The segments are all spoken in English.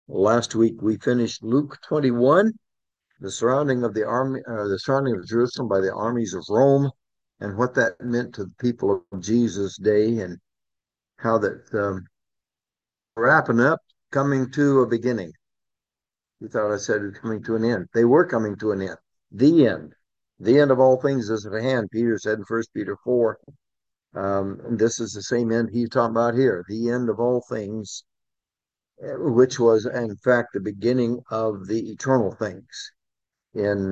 Last week we finished Luke 21, the surrounding of the army, the surrounding of Jerusalem by the armies of Rome, and what that meant to the people of Jesus' day, and how that wrapping up, coming to a beginning. You thought I said coming to an end. They were coming to an end. The end. The end of all things is at hand. Peter said in 1 Peter 4. And this is the same end he's talking about here. The end of all things, which was in fact the beginning of the eternal things. In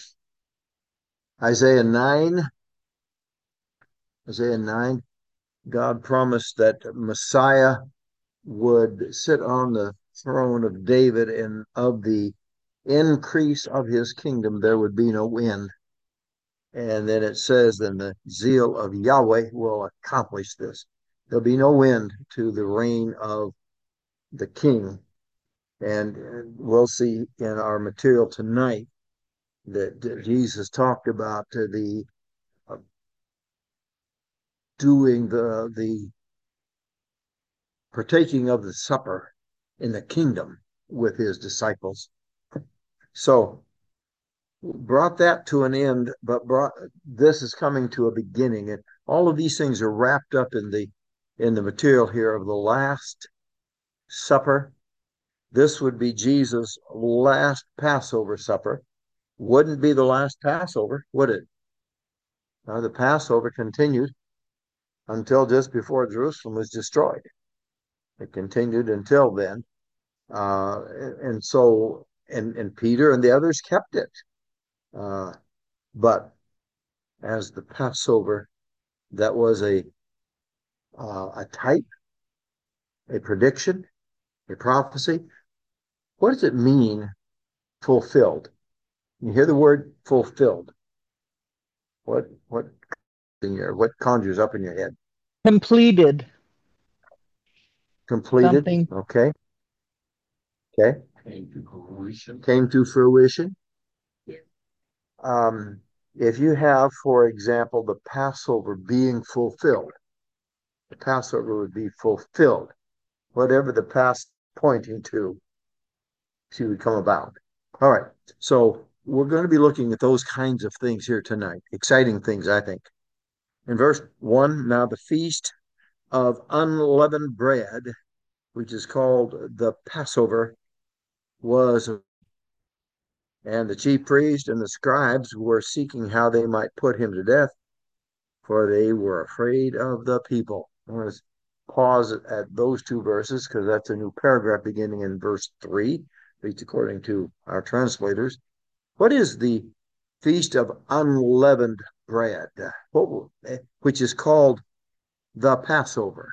Isaiah 9, Isaiah 9, God promised that Messiah would sit on the throne of David, and of the increase of his kingdom there would be no end. And then it says, then the zeal of Yahweh will accomplish this. There'll be no end to the reign of the king. And we'll see in our material tonight that Jesus talked about the doing the partaking of the supper in the kingdom with his disciples. So brought that to an end, but this is coming to a beginning, and all of these things are wrapped up in the material here of the Last Supper. This would be Jesus' last Passover supper. Wouldn't be the last Passover, would it? The Passover continued until just before Jerusalem was destroyed. It continued until then. And so, and Peter and the others kept it. But as the Passover, that was a type, a prediction, a prophecy. What does it mean, fulfilled? You hear the word fulfilled. What conjures up in your head? Completed Completed. something. Okay. Okay. Came to fruition. Um, if you have, for example, the Passover being fulfilled, the Passover would be fulfilled. Whatever the past pointing to, she would come about. All right. So we're going to be looking at those kinds of things here tonight. Exciting things, I think. In verse 1, now the feast of unleavened bread, which is called the Passover, was, and the chief priest and the scribes were seeking how they might put him to death, for they were afraid of the people. I'm going to pause at those two verses because that's a new paragraph beginning in verse 3, at least according to our translators. What is the Feast of Unleavened Bread, which is called the Passover?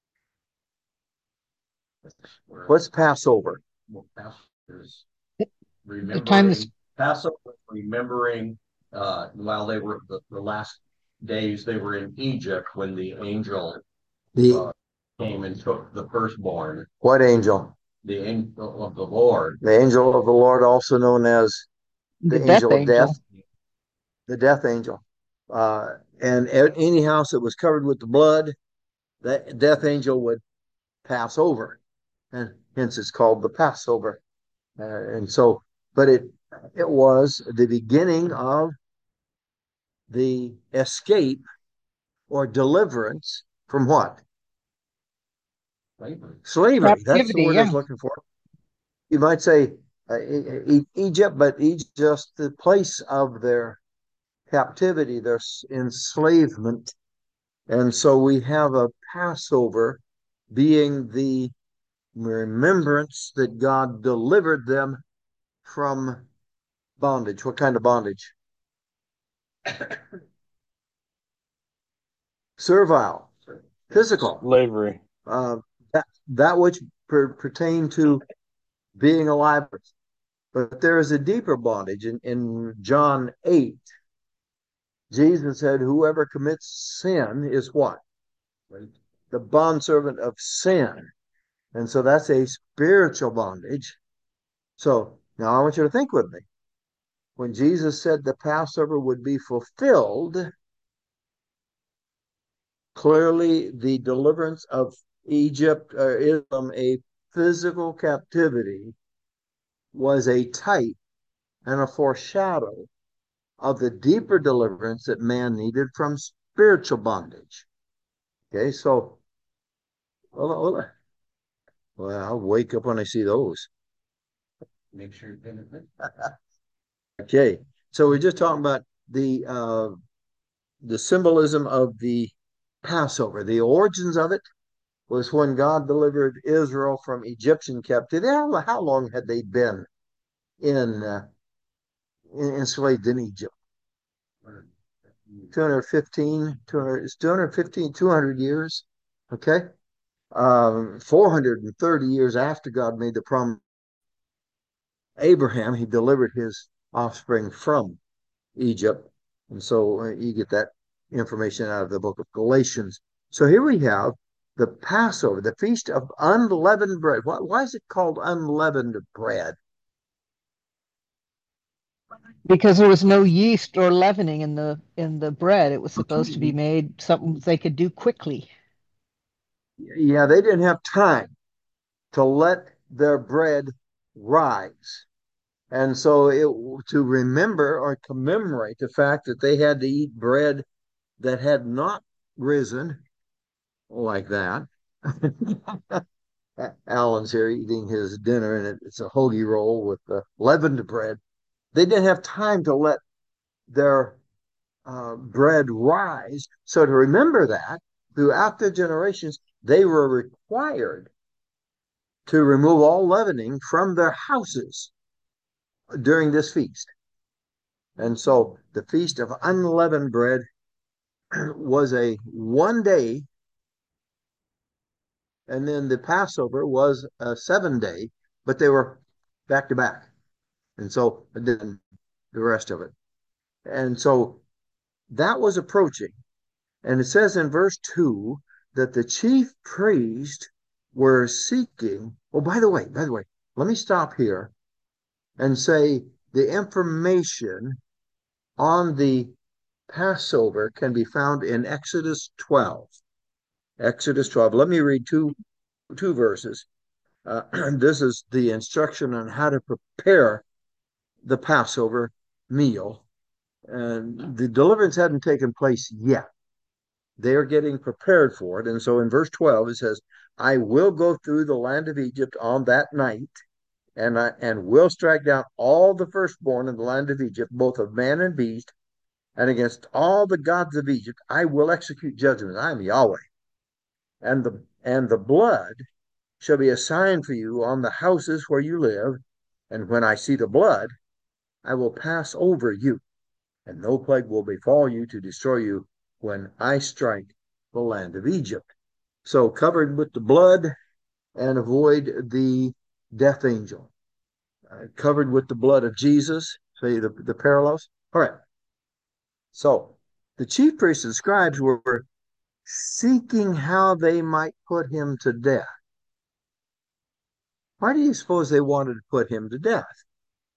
What's Passover? Well, pastors The time is remembering Passover, remembering while they were the last days they were in Egypt when the angel The uh, came and took the firstborn, what angel? the angel of the Lord. The angel of the Lord, also known as the the death angel of death, angel. the death angel. And any house that was covered with the blood, that death angel would pass over, and hence it's called the Passover. And so, but it was the beginning of the escape or deliverance from what? Slavery. Slavery. That's the Captivity, word I was yeah. looking for. You might say Egypt, but Egypt just the place of their captivity, their enslavement. And so we have a Passover being the remembrance that God delivered them from bondage. What kind of bondage? Servile, physical, Slavery. uh, that which pertain to being alive. But there is a deeper bondage. In John 8, Jesus said, whoever commits sin is what? The bondservant of sin. And so that's a spiritual bondage. So now I want you to think with me. When Jesus said the Passover would be fulfilled, clearly the deliverance of Egypt is from a physical captivity was a type and a foreshadow of the deeper deliverance that man needed from spiritual bondage. Okay, so well, I'll wake up when I see those. Make sure you're paying attention. Okay, so we're just talking about the symbolism of the Passover. The origins of it was when God delivered Israel from Egyptian captivity. How long had they been in enslaved in Egypt? 215, 200 years. Okay. 430 years after God made the promise Abraham, he delivered his offspring from Egypt. And so you get that information out of the book of Galatians. So here we have the Passover, the Feast of Unleavened Bread. Why is it called unleavened bread? Because there was no yeast or leavening in the bread. It was supposed to be made something they could do quickly. Yeah, they didn't have time to let their bread rise. And so to remember or commemorate the fact that they had to eat bread that had not risen like that. Alan's here eating his dinner, and it's a hoagie roll with leavened bread. They didn't have time to let their bread rise. So to remember that, throughout the generations, they were required to remove all leavening from their houses during this feast. And so the Feast of Unleavened Bread was a 1 day, and then the Passover was a 7 day, but they were back to back. And so then the rest of it. And so that was approaching. And it says in verse 2 that the chief priest were seeking. Oh, by the way, let me stop here and say the information on the Passover can be found in Exodus 12. Exodus 12. Let me read two verses. This is the instruction on how to prepare the Passover meal. And the deliverance hadn't taken place yet. They are getting prepared for it. And so in verse 12, it says, I will go through the land of Egypt on that night, and will strike down all the firstborn in the land of Egypt, both of man and beast, and against all the gods of Egypt I will execute judgment. I am Yahweh. And the blood shall be a sign for you on the houses where you live, and when I see the blood, I will pass over you, and no plague will befall you to destroy you when I strike the land of Egypt. So covered with the blood and avoid the death angel. Covered with the blood of Jesus. See the parallels? All right. So the chief priests and scribes were seeking how they might put him to death. Why do you suppose they wanted to put him to death?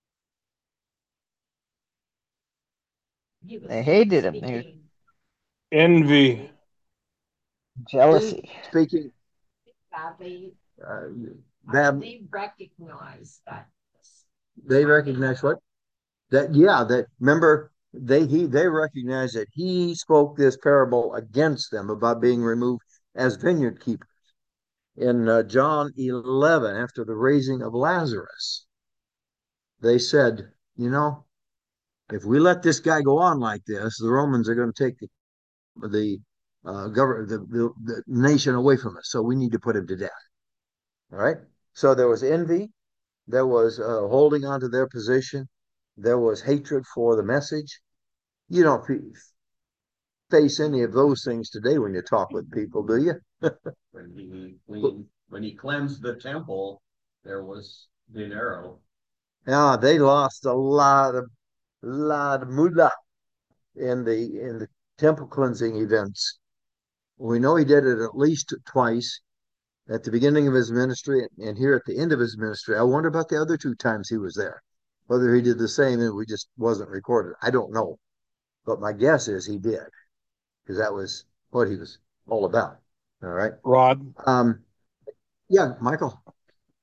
They hated him. They Envy. jealousy. Speaking, They uh, they recognize that. they recognize what? That remember they recognize that he spoke this parable against them about being removed as vineyard keepers in John 11 after the raising of Lazarus. They said, if we let this guy go on like this, the Romans are going to take the government, the nation away from us. So we need to put him to death. All right. So there was envy. There was holding on to their position. There was hatred for the message. You don't face any of those things today when you talk with people, do you? When he cleansed the temple, there was dinero. Yeah, they lost a lot of moolah in the temple cleansing events. We know he did it at least twice at the beginning of his ministry and here at the end of his ministry. I wonder about the other 2 times he was there, whether he did the same and we just wasn't recorded. I don't know, but my guess is he did because that was what he was all about. All right. Rod, Yeah, Michael.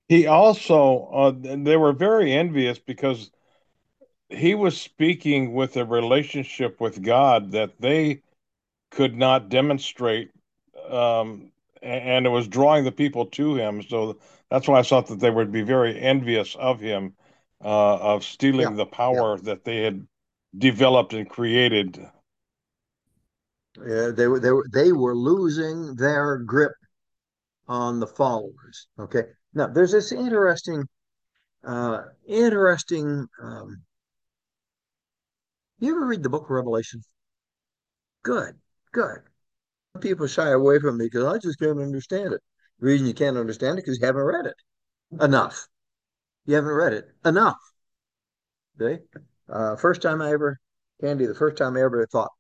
He also, they were very envious because he was speaking with a relationship with God that they could not demonstrate, and it was drawing the people to him. So that's why I thought that they would be very envious of him, of Yeah, stealing the yeah. power that they had developed and created. They were losing their grip on the followers. Okay. Now there's this interesting. You ever read the book of Revelation? Good, good. People shy away from me because I just can't understand it. The reason you can't understand it because you haven't read it enough. You haven't read it enough. Okay. First time I ever, Candy, the first time I ever thought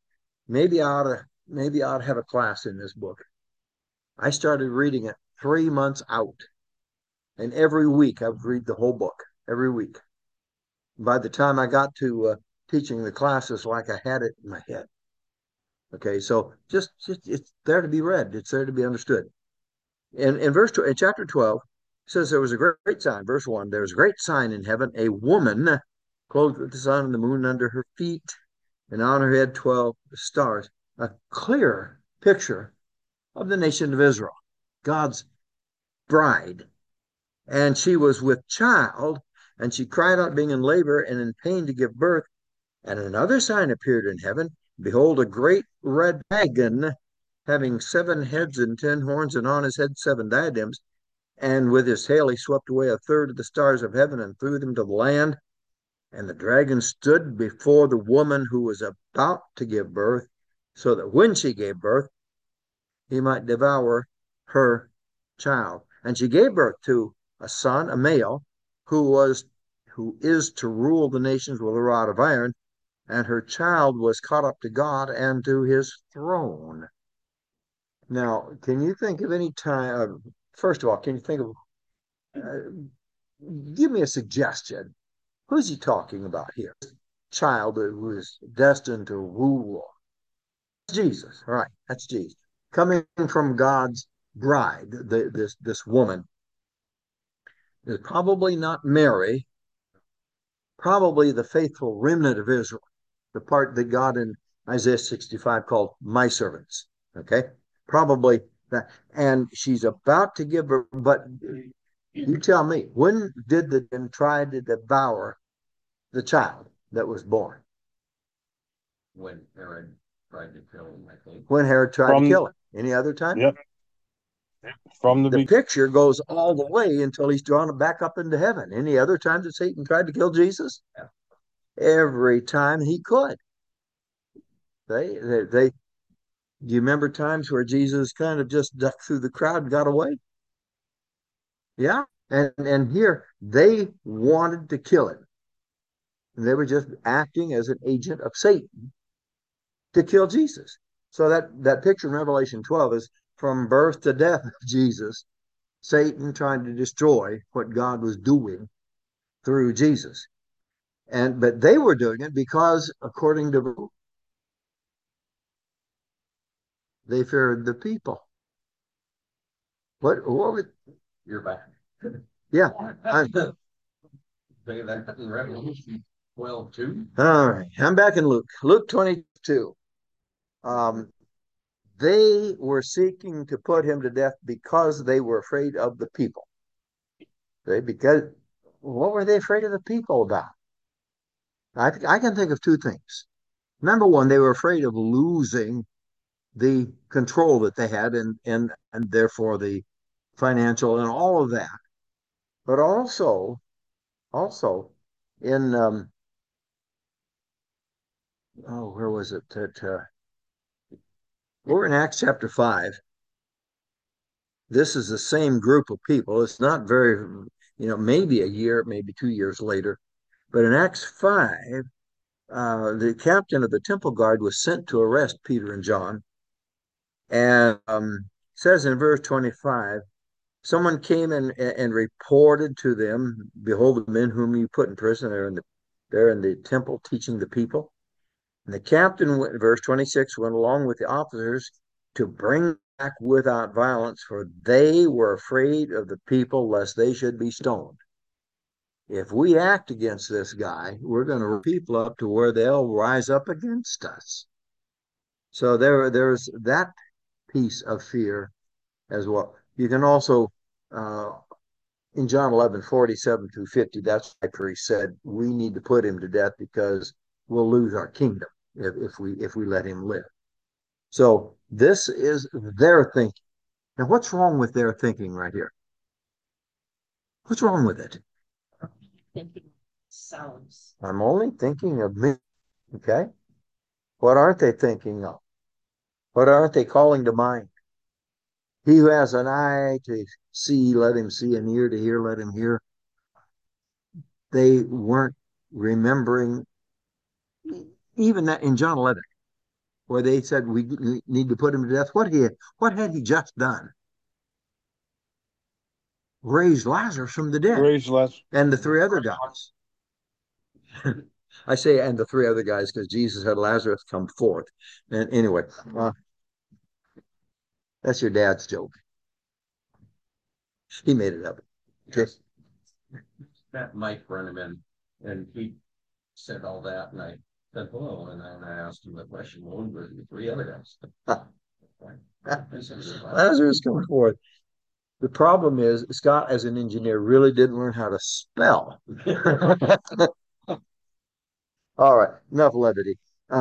maybe I ought to have a class in this book. I started reading it 3 months out, and every week I would read the whole book every week. By the time I got to teaching the classes, like I had it in my head. Okay, so just it's there to be read. It's there to be understood. In chapter 12, it says there was a great sign. Verse 1, there was a great sign in heaven, a woman clothed with the sun and the moon under her feet, and on her head 12 stars. A clear picture of the nation of Israel, God's bride. And she was with child, and she cried out, being in labor and in pain to give birth. And another sign appeared in heaven. Behold, a great red dragon, having 7 heads and 10 horns, and on his head 7 diadems. And with his tail he swept away a third of the stars of heaven and threw them to the land. And the dragon stood before the woman who was about to give birth, so that when she gave birth, he might devour her child. And she gave birth to a son, a male, who is to rule the nations with a rod of iron, and her child was caught up to God and to his throne. Now, can you think of any time? First of all, can you think of? Uh, Give me a suggestion. Who's he talking about here? Child who is destined to rule. Jesus, all right? That's Jesus coming from God's bride. This woman is probably not Mary, probably the faithful remnant of Israel, the part that God in Isaiah 65 called my servants. Okay, probably that. And she's about to give her, but you tell me, when did the demon try to devour the child that was born? When Herod tried to kill him, I think. When Herod tried to From, kill him. Any other time? yep, from the The beginning. picture goes all the way until he's drawn back up into heaven. Any other time that Satan tried to kill Jesus? Yeah. Every time he could. Do you remember times where Jesus kind of just ducked through the crowd and got away? Yeah. And here they wanted to kill him. And they were just acting as an agent of Satan to kill Jesus. So that picture in Revelation 12 is from birth to death of Jesus, Satan trying to destroy what God was doing through Jesus. But they were doing it because, according to, they feared the people. What would, You're back. yeah. Say that in Revelation 12 too. All right. I'm back in Luke 22. Um, they were seeking to put him to death because they were afraid of the people. Because what were they afraid of the people about? I can think of two things. Number one, they were afraid of losing the control that they had and therefore the financial and all of that. But also in where was it that we're in Acts chapter 5. This is the same group of people. It's not very, maybe a year, maybe 2 years later. But in Acts 5, the captain of the temple guard was sent to arrest Peter and John. And says in verse 25, someone came and reported to them, behold, the men whom you put in prison they're in the temple teaching the people. And the captain, verse 26, went along with the officers to bring back without violence, for they were afraid of the people lest they should be stoned. If we act against this guy, we're going to raise people up to where they'll rise up against us. So there's that piece of fear as well. You can also, in John 11:47-50, that's why he said we need to put him to death because we'll lose our kingdom if we let him live. So this is their thinking. Now, what's wrong with their thinking right here? What's wrong with it? Thinking selves. I'm only thinking of me. Okay. What aren't they thinking of? What aren't they calling to mind? He who has an eye to see, let him see, an ear to hear, let him hear. They weren't remembering even that in John 11, where they said we need to put him to death. What had he just done? Raised Lazarus from the dead. Raised Lazarus. And the three other guys. I say and the three other guys because Jesus had Lazarus come forth. And anyway, that's your dad's joke. He made it up. Just met Mike Brenneman, and he said all that, and I said hello, and then I asked him the question, well, who were the three other guys? Lazarus come forth. The problem is Scott, as an engineer, really didn't learn how to spell. All right, enough levity.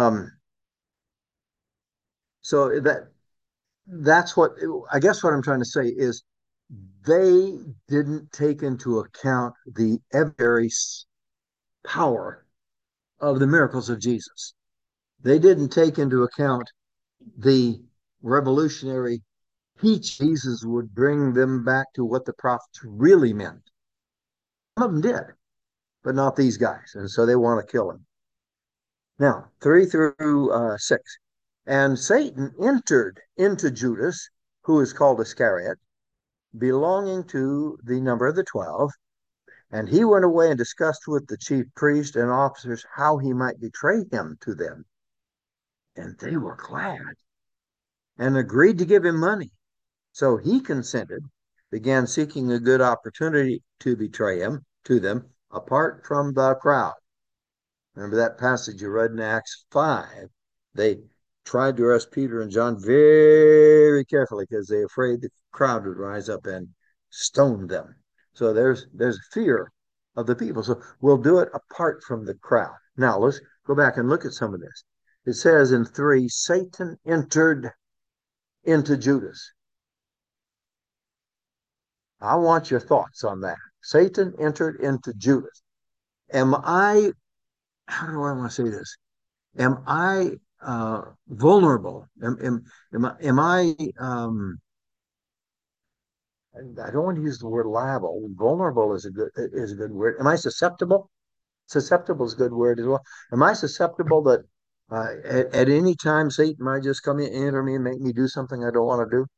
So that's what I guess what I'm trying to say is they didn't take into account the every power of the miracles of Jesus. They didn't take into account the revolutionary teach Jesus would bring them back to what the prophets really meant. Some of them did, but not these guys. And so they want to kill him. Now, 3-6. And Satan entered into Judas, who is called Iscariot, belonging to the number of the 12. And he went away and discussed with the chief priest and officers how he might betray him to them. And they were glad and agreed to give him money. So he consented, began seeking a good opportunity to betray him to them apart from the crowd. Remember that passage you read in Acts 5? They tried to arrest Peter and John very carefully because they were afraid the crowd would rise up and stone them. So there's fear of the people. So we'll do it apart from the crowd. Now let's go back and look at some of this. It says in 3, Satan entered into Judas. I want your thoughts on that. Satan entered into Judas. How do I want to say this? Am I vulnerable? Am I, I don't want to use the word liable. Vulnerable is a good word. Am I susceptible? Susceptible is a good word as well. Am I susceptible that at any time Satan might just come in, enter me and make me do something I don't want to do?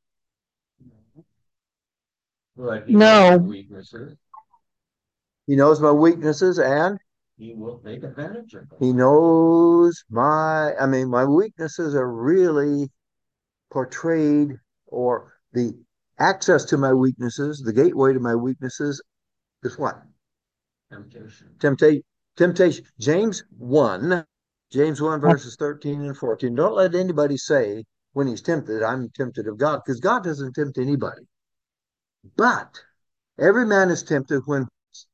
But he knows your weaknesses. He knows my weaknesses and he will take advantage of them. He knows my weaknesses are really portrayed, or the access to my weaknesses, the gateway to my weaknesses is what? Temptation. Temptation. James 1 verses 13 and 14. Don't let anybody say when he's tempted, I'm tempted of God, because God doesn't tempt anybody. But every man is tempted when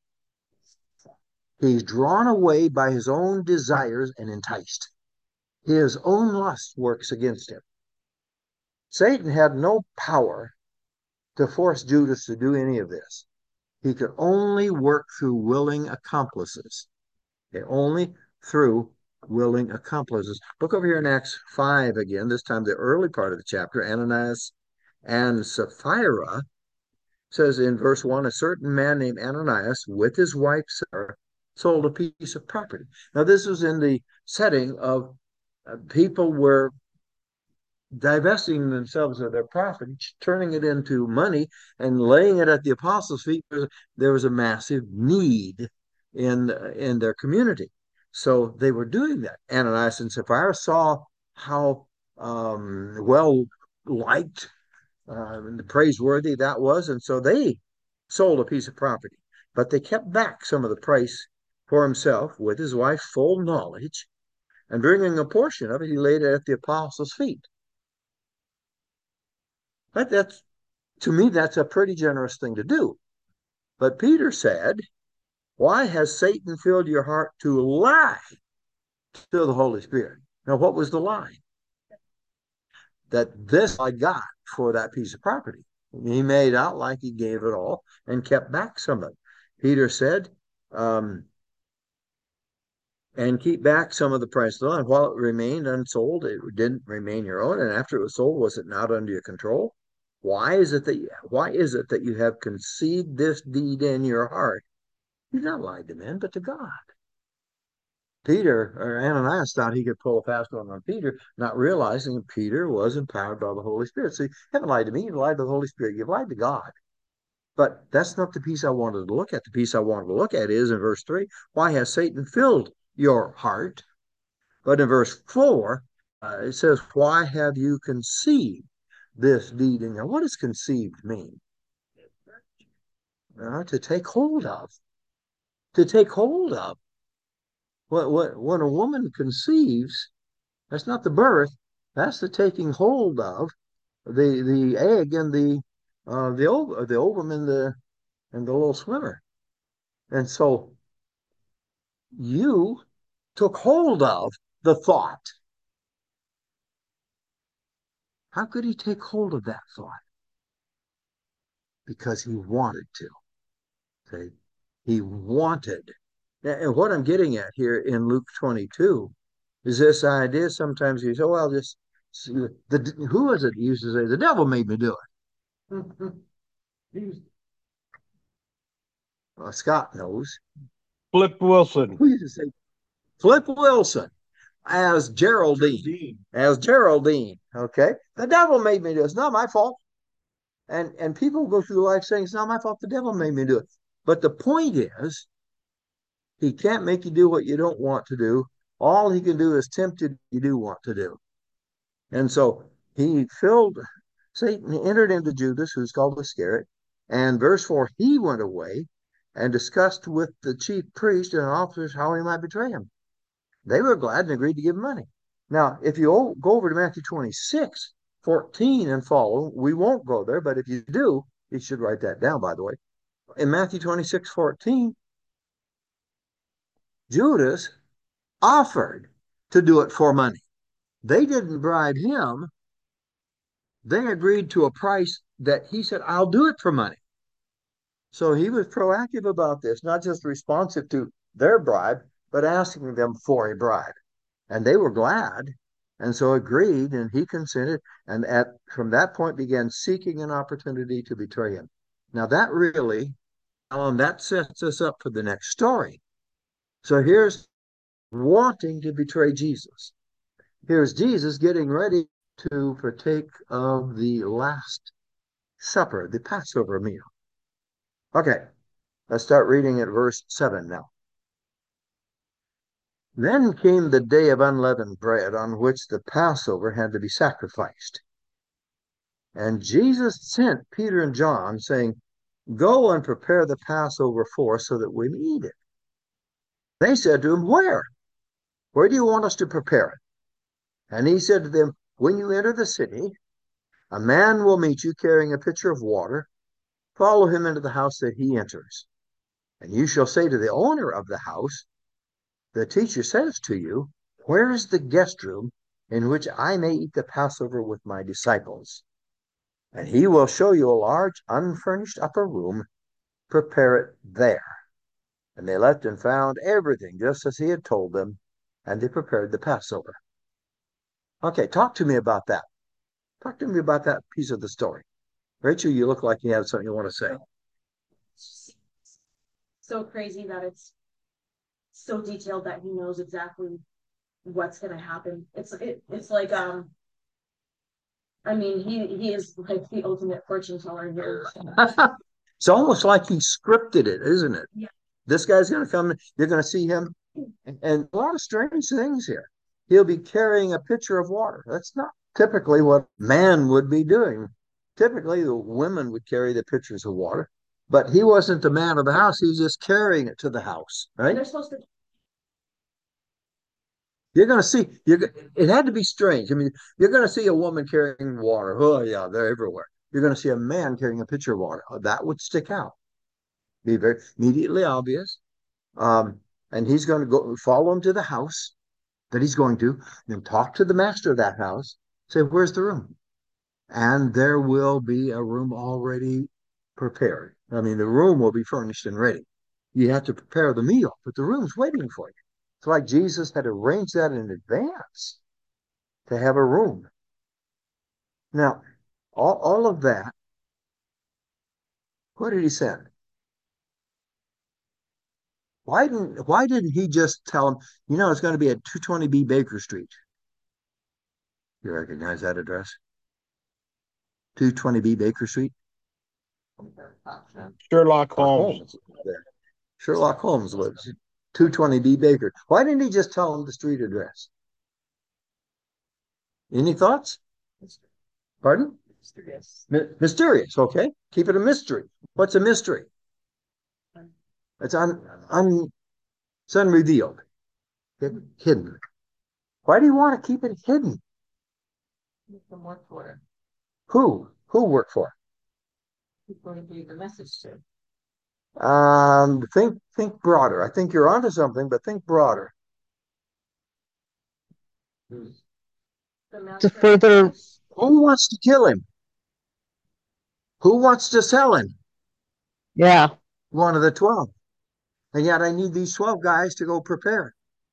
he's drawn away by his own desires and enticed. His own lust works against him. Satan had no power to force Judas to do any of this. He could only work through willing accomplices. Okay, only through willing accomplices. Look over here in Acts 5 again, this time the early part of the chapter. Ananias and Sapphira says in verse 1, a certain man named Ananias with his wife Sarah sold a piece of property. Now this was in the setting of people were divesting themselves of their property, turning it into money and laying it at the apostles' feet. There was a massive need in their community. So they were doing that. Ananias and Sapphira saw how well liked praiseworthy that was. And so they sold a piece of property, but they kept back some of the price for himself with his wife's full knowledge. And bringing a portion of it, he laid it at the apostles' feet. That's to me, that's a pretty generous thing to do. But Peter said, why has Satan filled your heart to lie to the Holy Spirit? Now, what was the lie? That this I got for that piece of property. He made out like he gave it all and kept back some of it. Peter said, and keep back some of the price of the land. While it remained unsold, it didn't remain your own. And after it was sold, was it not under your control? Why is it that you have conceived this deed in your heart? You've not lied to men, but to God. Peter, or Ananias, thought he could pull a fast one on Peter, not realizing that Peter was empowered by the Holy Spirit. So you haven't lied to me, you've lied to the Holy Spirit, you've lied to God. But that's not the piece I wanted to look at. The piece I wanted to look at is in verse 3, why has Satan filled your heart? But in verse 4, it says, why have you conceived this deed in your heart? What does conceived mean? To take hold of. To take hold of. When a woman conceives, that's not the birth, that's the taking hold of the egg and the ovum and the little swimmer. And so you took hold of the thought. How could he take hold of that thought? Because he wanted to. Okay? He wanted. And what I'm getting at here in Luke 22 is this idea. Sometimes you say, well, just who is it used to say? The devil made me do it. Scott knows. Flip Wilson. Who used to say? Flip Wilson as Geraldine. As Geraldine. Okay. The devil made me do it. It's not my fault. And people go through life saying, it's not my fault. The devil made me do it. But the point is, he can't make you do what you don't want to do. All he can do is tempt you you do want to do. And so Satan entered into Judas, who's called Iscariot. And verse 4, he went away and discussed with the chief priest and officers how he might betray him. They were glad and agreed to give him money. Now, if you go over to Matthew 26, 14 and follow, we won't go there, but if you do, you should write that down, by the way. In Matthew 26, 14, Judas offered to do it for money. They didn't bribe him. They agreed to a price that he said, I'll do it for money. So he was proactive about this, not just responsive to their bribe, but asking them for a bribe. And they were glad, and so agreed, and he consented, and from that point began seeking an opportunity to betray him. Now that sets us up for the next story. So here's wanting to betray Jesus. Here's Jesus getting ready to partake of the Last Supper, the Passover meal. Okay, let's start reading at verse 7 now. Then came the day of unleavened bread on which the Passover had to be sacrificed. And Jesus sent Peter and John, saying, go and prepare the Passover for us so that we may eat it. They said to him, where? Where do you want us to prepare it? And he said to them, when you enter the city, a man will meet you carrying a pitcher of water. Follow him into the house that he enters. And you shall say to the owner of the house, the teacher says to you, where is the guest room in which I may eat the Passover with my disciples? And he will show you a large unfurnished upper room. Prepare it there. And they left and found everything just as he had told them, and they prepared the Passover. Okay, talk to me about that. Talk to me about that piece of the story. Rachel, you look like you have something you want to say. It's so crazy that it's so detailed that he knows exactly what's going to happen. It's like I mean, he is like the ultimate fortune teller here. It's almost like he scripted it, isn't it? Yeah. This guy's going to come, you're going to see him, and a lot of strange things here. He'll be carrying a pitcher of water. That's not typically what man would be doing. Typically, the women would carry the pitchers of water, but he wasn't the man of the house. He was just carrying it to the house, right? They're supposed to. You're going to see, it had to be strange. I mean, you're going to see a woman carrying water. Oh, yeah, they're everywhere. You're going to see a man carrying a pitcher of water. That would stick out, be very immediately obvious. And he's going to go follow him to the house that he's going to, then talk to the master of that house, say, where's the room? And there will be a room already prepared. I mean, the room will be furnished and ready. You have to prepare the meal, but the room's waiting for you. It's like Jesus had arranged that in advance to have a room. Now, all of that, what did he send? Why didn't he just tell him, it's going to be at 220B Baker Street? You recognize that address? 220B Baker Street? Sherlock Holmes. There. Sherlock Holmes lives. 220B Baker. Why didn't he just tell him the street address? Any thoughts? Pardon? Mysterious. Okay. Keep it a mystery. What's a mystery? It's it's unrevealed. Hidden. Why do you want to keep it hidden? People work for it. Who? Who worked for People to give the message to. it? Think broader. I think you're onto something, but think broader. To further, Who wants to kill him? Who wants to sell him? yeah. One of the 12. And yet I need these 12 guys to go prepare.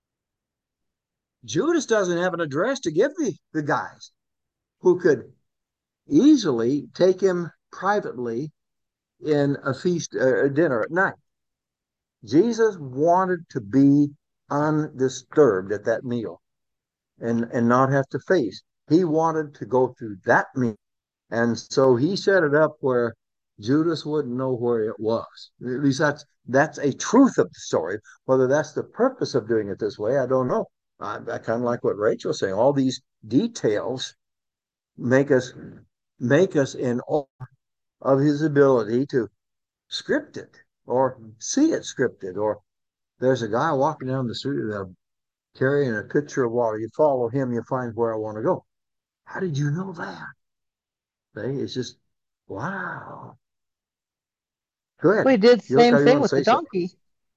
Judas doesn't have an address to give the guys who could easily take him privately in a feast, a dinner at night. Jesus wanted to be undisturbed at that meal and not have to face. He wanted to go through that meal. And so he set it up where Judas wouldn't know where it was. At least that's a truth of the story. Whether that's the purpose of doing it this way, I don't know. I kind of like what Rachel's saying. All these details make us in awe of his ability to script it or see it scripted. Or there's a guy walking down the street carrying a pitcher of water. You follow him, you find where I want to go. How did you know that? It's just wow. Go ahead. We did the You look same like you thing want to with the say something. donkey.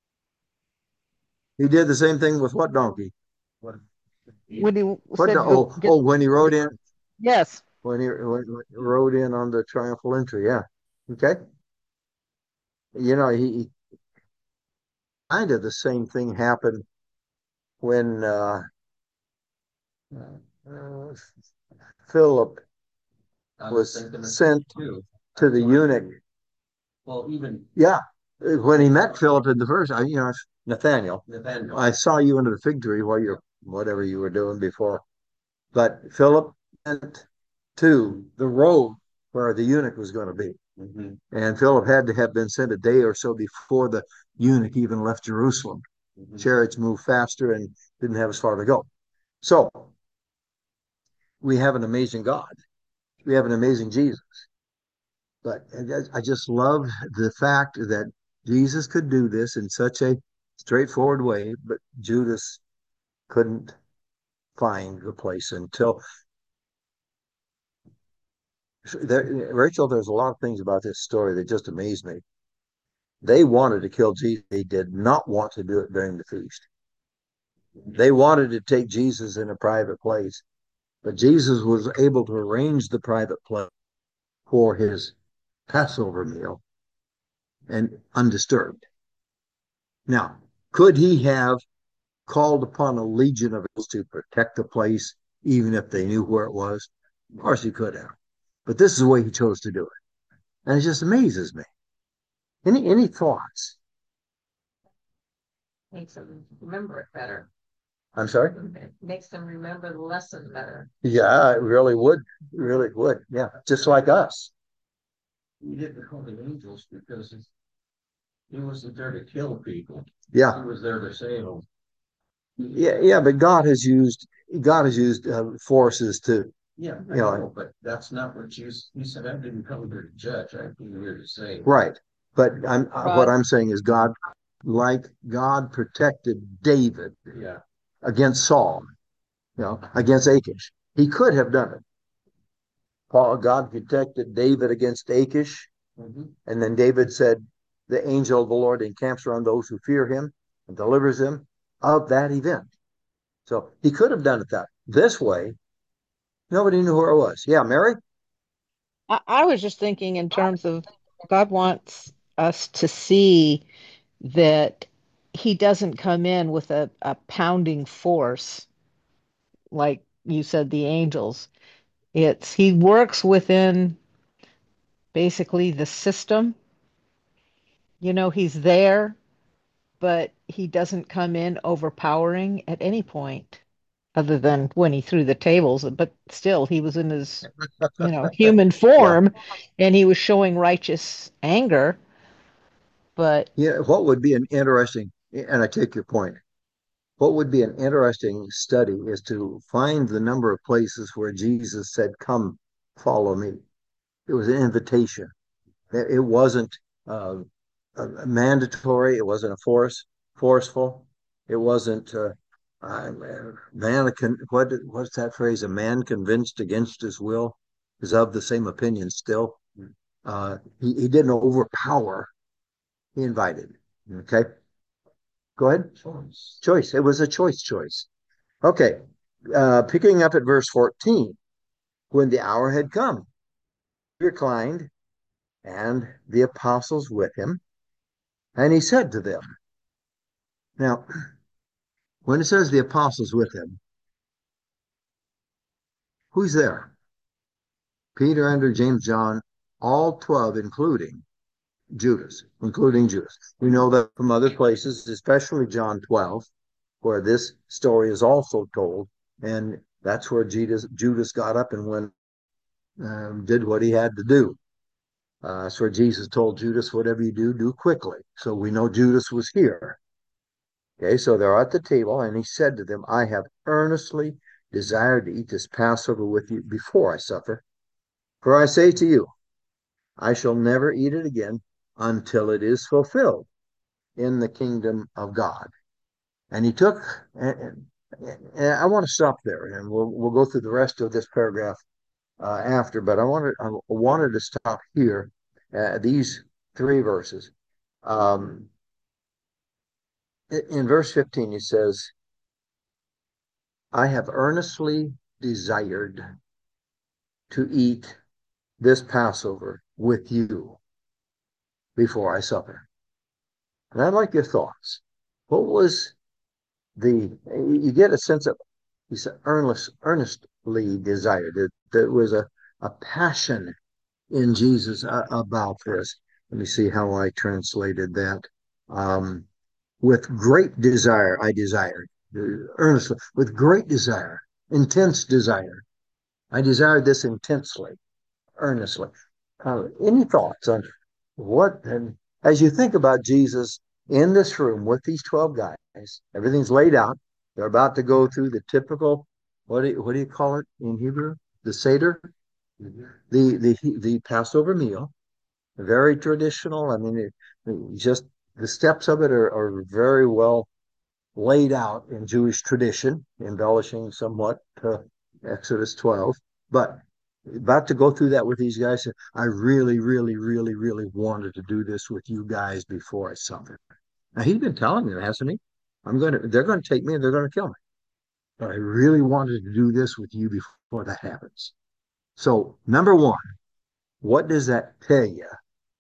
He did the same thing with what donkey? When he What said, do- when he rode in yes, when he rode in on the triumphal entry. Yeah. Okay. He kind of the same thing happened when uh, Philip was sent to the eunuch. Well, even Yeah. When he met Philip in the first, Nathaniel, Nathaniel. I saw you under the fig tree while you're whatever you were doing before. But Philip went to the road where the eunuch was going to be. Mm-hmm. And Philip had to have been sent a day or so before the eunuch even left Jerusalem. Mm-hmm. Chariots moved faster and didn't have as far to go. So we have an amazing God. We have an amazing Jesus. But I just love the fact that Jesus could do this in such a straightforward way, but Judas couldn't find the place until Rachel. There's a lot of things about this story that just amaze me. They wanted to kill Jesus. They did not want to do it during the feast. They wanted to take Jesus in a private place, but Jesus was able to arrange the private place for his Passover meal and undisturbed. Now, could he have called upon a legion of angels to protect the place, even if they knew where it was? Of course he could have. But this is the way he chose to do it. And it just amazes me. Any thoughts? Makes them remember it better. I'm sorry? It makes them remember the lesson better. Yeah, it really would. Really would. Yeah, just like us. He didn't call the angels because he wasn't there to kill people. Yeah. He was there to save them. Yeah, but God has used forces to Yeah, I You know, know, but that's not what you said. I didn't come here to judge. I came here to say, right. But what Rod, I'm saying is God, like God protected David yeah, against Saul, against Achish. He could have done it. God protected David against Achish, mhm, and then David said, "The angel of the Lord encamps around those who fear him and delivers them of that event." So he could have done it that this way. Nobody knew who it was. Yeah, Mary. I was just thinking in terms of God wants us to see that he doesn't come in with a pounding force, like you said, the angels. It's he works within basically the system. He's there, but he doesn't come in overpowering at any point, other than when he threw the tables. But still, he was in his, human Yeah, form, and he was showing righteous anger. But yeah. What would be an interesting, and I take your point. What would be an interesting study is to find the number of places where Jesus said, "Come, follow me." It was an invitation. It wasn't uh, mandatory. It wasn't forceful. It wasn't man. What's that phrase? A man convinced against his will is of the same opinion still. He didn't overpower. He invited. Okay, go ahead. choice. Choice. It was a choice. Okay, picking up at verse 14. When the hour had come, he reclined, and the apostles with him, and he said to them. Now, when it says the apostles with him, who's there? Peter, Andrew, James, John, all 12, including Judas. We know that from other places, especially John 12, where this story is also told. And that's where Judas got up and went, did what he had to do. That's where Jesus told Judas, whatever you do, do quickly. So we know Judas was here. Okay, so they're at the table, and he said to them, I have earnestly desired to eat this Passover with you before I suffer. For I say to you, I shall never eat it again until it is fulfilled in the kingdom of God. And he took, and I want to stop there, and we'll go through the rest of this paragraph after. But I wanted to stop here, these three verses. Um, in verse 15, he says, I have earnestly desired to eat this Passover with you before I suffer. And I'd like your thoughts. What was you get a sense of, he said, earnestly desired. There was a passion in Jesus about this. Let me see how I translated that. Um, with great desire, I desired, earnestly, with great desire, intense desire. I desired this intensely, earnestly. Any thoughts on what, and as you think about Jesus in this room with these 12 guys, everything's laid out. They're about to go through the typical, what do you call it in Hebrew? The Seder, Mhm. the Passover meal, very traditional. I mean, just the steps of it are very well laid out in Jewish tradition, embellishing somewhat Exodus 12. But about to go through that with these guys, I really, really, really, really wanted to do this with you guys before I suffer. Now he's been telling me, hasn't he? They're gonna take me and they're gonna kill me. But I really wanted to do this with you before that happens. So number one, what does that tell you?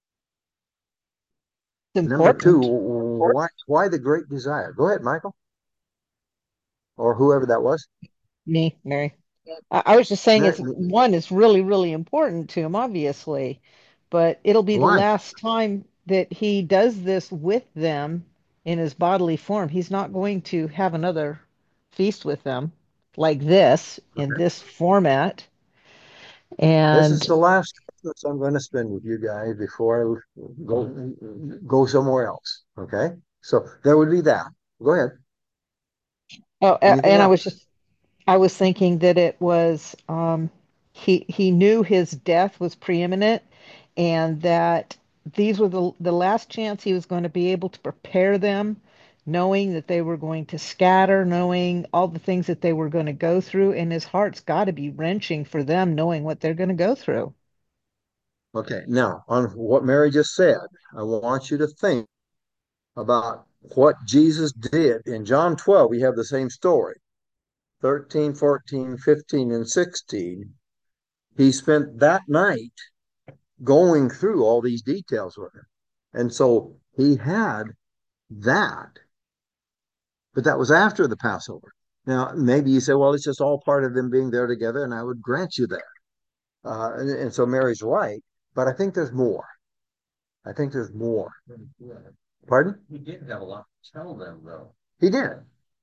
it's Number two, important. why the great desire? Go ahead, Michael, or whoever that was. Me, Mary. I was just saying Mary, it's one is really, really important to him, obviously, but it'll be the why? last time that he does this with them in his bodily form. He's not going to have another feast with them like this in Okay. this format. This is And the last Christmas I'm going to spend with you guys before I go somewhere else. Okay. So there would be that. Go ahead. oh, Anything and else? I was thinking that it was he knew his death was preeminent and that these were the last chance he was going to be able to prepare them, knowing that they were going to scatter, knowing all the things that they were going to go through, and his heart's got to be wrenching for them, knowing what they're going to go through. Okay, now on what Mary just said, I want you to think about what Jesus did. In John 12, we have the same story. 13, 14, 15, and 16. He spent that night going through all these details with him. And so he had that, but that was after the Passover. Now, maybe you say, well, it's just all part of them being there together, and I would grant you that. And so Mary's right, but I think there's more. I think there's more. Pardon? He did have a lot to tell them, though. He did.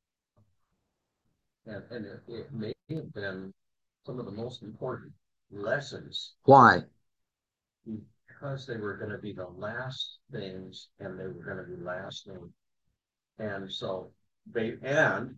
And it may have been some of the most important lessons Why? because they were going to be the last things and they were going to be lasting. And so and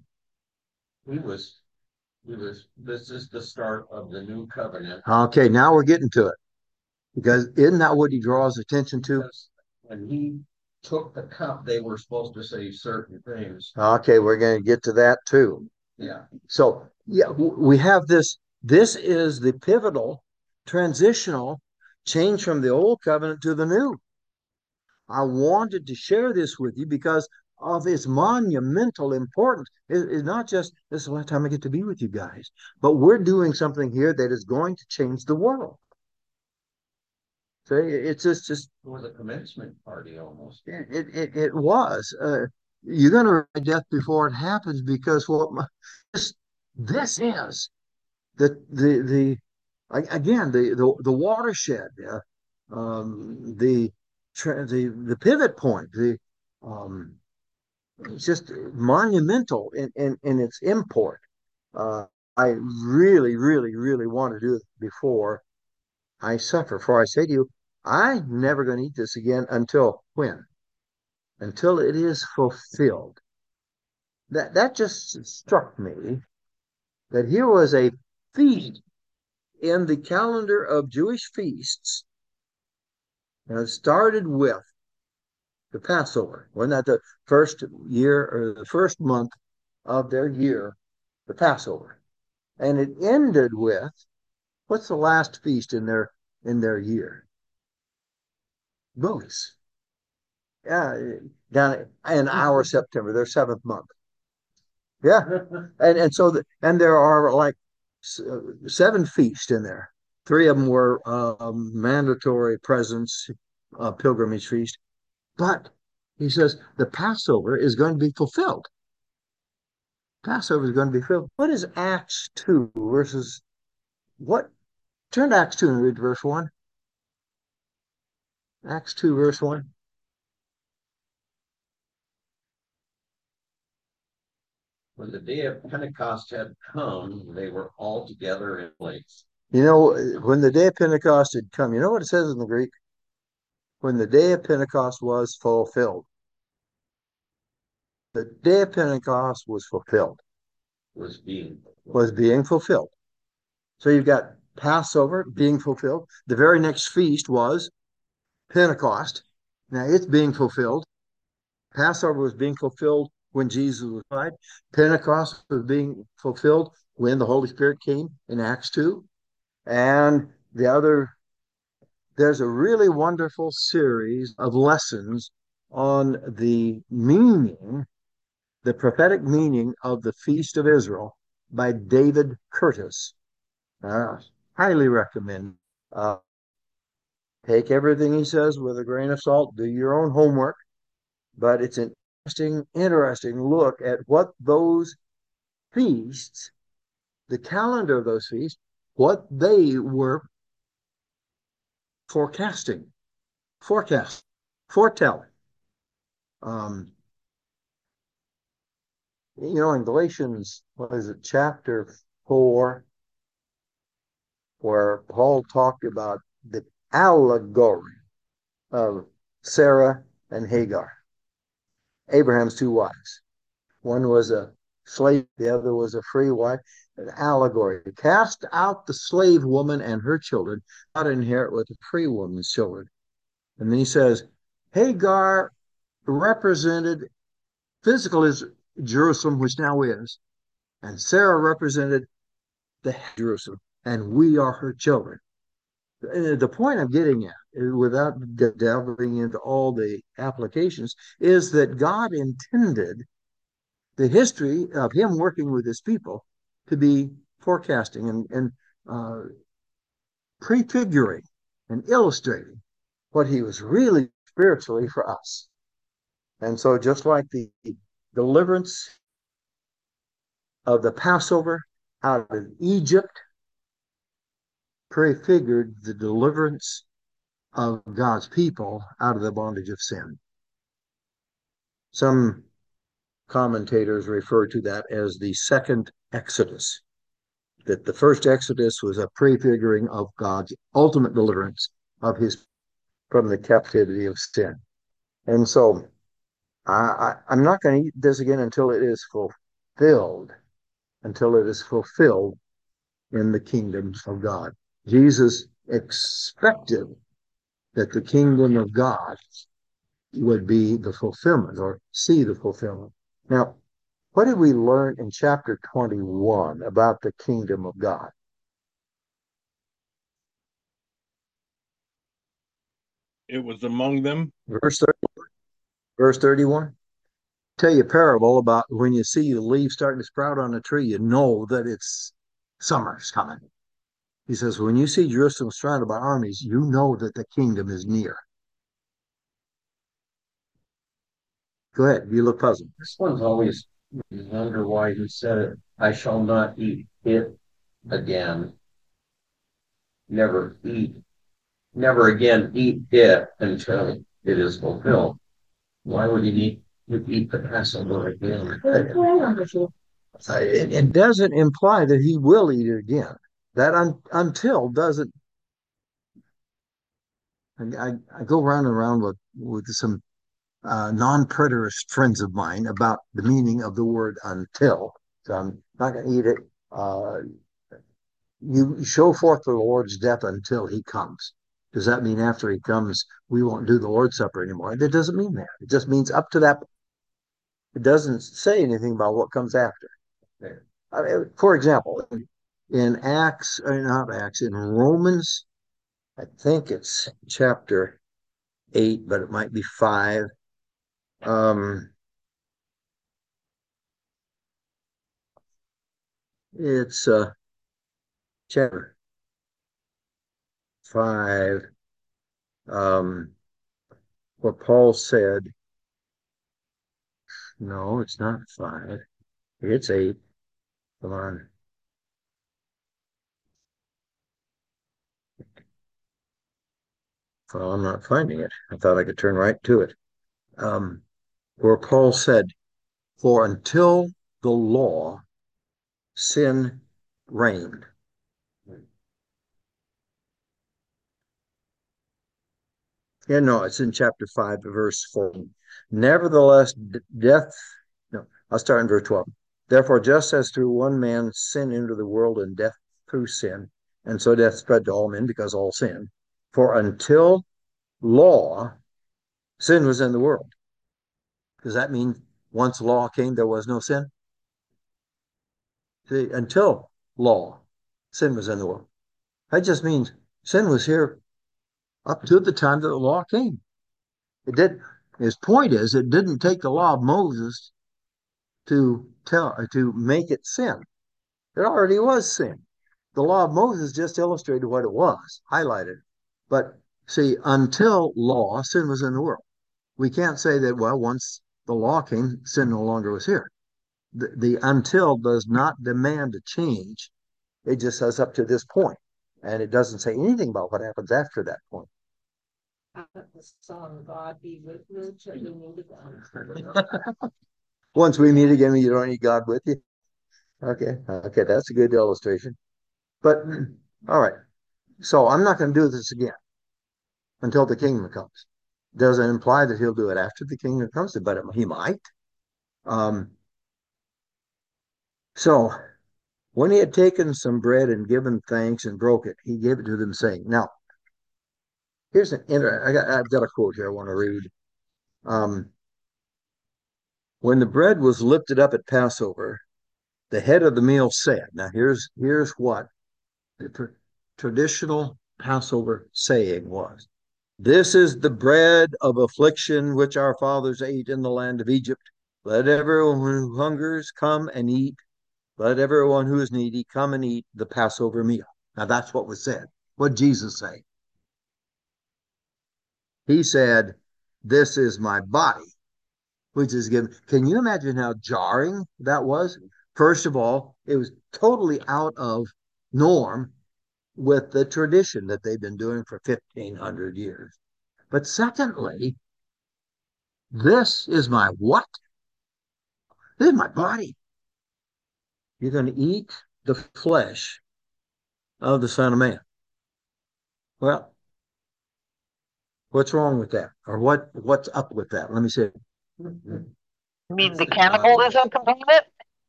this is the start of the new covenant. Okay, now we're getting to it. Because isn't that what he draws attention to? Because when he took the cup, they were supposed to say certain things. Okay, we're going to get to that too. Yeah. So, yeah, we have this. This is the pivotal, transitional change from the old covenant to the new. I wanted to share this with you because of its monumental importance. It's not just this is the last time I get to be with you guys, but we're doing something here that is going to change the world. So it's just It was a commencement party almost. it was. You're going to write death before it happens because this is the again the watershed, the pivot point, it's just monumental in its import. I really want to do it before I suffer. For I say to you, I'm never going to eat this again until when? Until it is fulfilled. That just struck me that here was a feast in the calendar of Jewish feasts, and it started with the Passover. Wasn't that the first year or the first month of their year, the Passover? And it ended with what's the last feast in their year? Booths. Yeah, down in our September, their seventh month. Yeah, and there are like seven feasts in there. Three of them were mandatory presents, pilgrimage feast. But he says the Passover is going to be fulfilled. Passover is going to be fulfilled. What is Acts 2 versus what? Turn to Acts 2 and read verse 1. Acts 2, verse 1. When the day of Pentecost had come, they were all together in place. You know, when the day of Pentecost had come, you know what it says in the Greek? When the day of Pentecost was fulfilled. The day of Pentecost was fulfilled. Was being fulfilled. So you've got Passover being fulfilled. The very next feast was Pentecost. Now it's being fulfilled. Passover was being fulfilled when Jesus was died. Pentecost was being fulfilled when the Holy Spirit came in Acts 2. And there's a really wonderful series of lessons on the meaning, the prophetic meaning of the Feast of Israel by David Curtis. Highly recommend. Take everything he says with a grain of salt. Do your own homework, but it's an interesting look at what those feasts, the calendar of those feasts, what they were foretelling. Um, in Galatians, what is it, chapter 4, where Paul talked about the allegory of Sarah and Hagar, Abraham's two wives. One was a slave, the other was a free wife. An allegory. Cast out the slave woman and her children, not inherit with the free woman's children. And then he says, Hagar represented physical is Jerusalem, which now is, and Sarah represented the Jerusalem, and we are her children. The point I'm getting at, without delving into all the applications, is that God intended the history of him working with his people to be forecasting and prefiguring and illustrating what he was really spiritually for us. And so just like the deliverance of the Passover out of Egypt prefigured the deliverance of God's people out of the bondage of sin. Some commentators refer to that as the second Exodus, that the first Exodus was a prefiguring of God's ultimate deliverance of his from the captivity of sin. And so I'm not going to eat this again until it is fulfilled, in the kingdom of God. Jesus expected that the kingdom of God would be the fulfillment or see the fulfillment. Now, what did we learn in chapter 21 about the kingdom of God? It was among them. Verse 30, verse 31. Tell you a parable about when you see the leaves starting to sprout on a tree, you know that it's summer's coming. He says, when you see Jerusalem surrounded by armies, you know that the kingdom is near. Go ahead. You look puzzled. This one's always wonder why he said it. I shall not eat it again. Never again eat it until it is fulfilled. Why would he need to eat the Passover again? It doesn't imply that he will eat it again. That until doesn't. I go round and around with some non-preterist friends of mine about the meaning of the word until. So I'm not going to eat it. You show forth the Lord's death until he comes. Does that mean after he comes, we won't do the Lord's Supper anymore? That doesn't mean that. It just means up to that. It doesn't say anything about what comes after. I mean, for example, in Acts, not Acts, in Romans, I think it's chapter 8, but it might be 5. It's chapter 5, where Paul said, no, it's not 5, it's 8. Come on. Well, I'm not finding it. I thought I could turn right to it. Where Paul said, for until the law, sin reigned. Yeah, no, it's in chapter 5, verse 4. Nevertheless, death, no, I'll start in verse 12. Therefore, just as through one man sin entered the world and death through sin, and so death spread to all men because all sinned. For until law, sin was in the world. Does that mean once law came, there was no sin? See, until law, sin was in the world. That just means sin was here up to the time that the law came. It did. His point is, it didn't take the law of Moses to make it sin. It already was sin. The law of Moses just illustrated what it was, highlighted. But see, until law, sin was in the world. We can't say that, well, once the law came, sin no longer was here. The until does not demand a change. It just says up to this point, and it doesn't say anything about what happens after that point. The song "God Be With Me" till we meet again. Once we meet again, you don't need God with you. Okay, that's a good illustration. But all right, so I'm not going to do this again until the kingdom comes. Doesn't imply that he'll do it after the kingdom comes, but he might. So when he had taken some bread and given thanks and broke it, he gave it to them, saying, Now, here's I've got a quote here I want to read. Um, when the bread was lifted up at Passover, the head of the meal said, Now here's what the traditional Passover saying was. This is the bread of affliction which our fathers ate in the land of Egypt. Let everyone who hungers come and eat. Let everyone who is needy come and eat the Passover meal. Now that's what was said. What did Jesus say? He said, This is my body, which is given. Can you imagine how jarring that was? First of all, it was totally out of norm with the tradition that they've been doing for 1,500 years. But secondly, this is my what? This is my body. You're going to eat the flesh of the Son of Man. Well, what's wrong with that? Or what's up with that? Let me say it. You mean That's the the God. cannibalism component?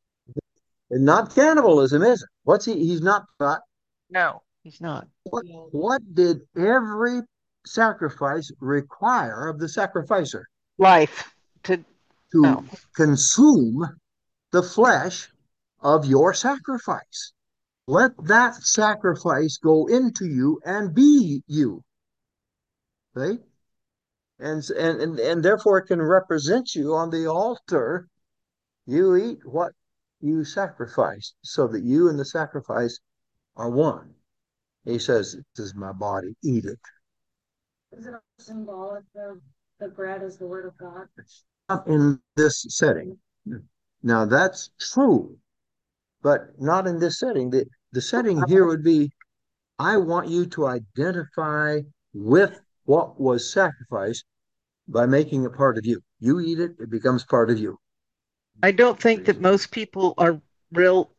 Not cannibalism, is it? He's not No, he's not. what did every sacrifice require of the sacrificer? Life to no. To consume the flesh of your sacrifice. Let that sacrifice go into you and be you. Right? And therefore it can represent you on the altar. You eat what you sacrifice, so that you and the sacrifice are one. He says, This is my body, eat it. Is it symbolic of the bread is the word of God? Not in this setting. Now that's true, but not in this setting. The setting here would be, I want you to identify with what was sacrificed by making it part of you. You eat it, it becomes part of you. I don't think that most people are real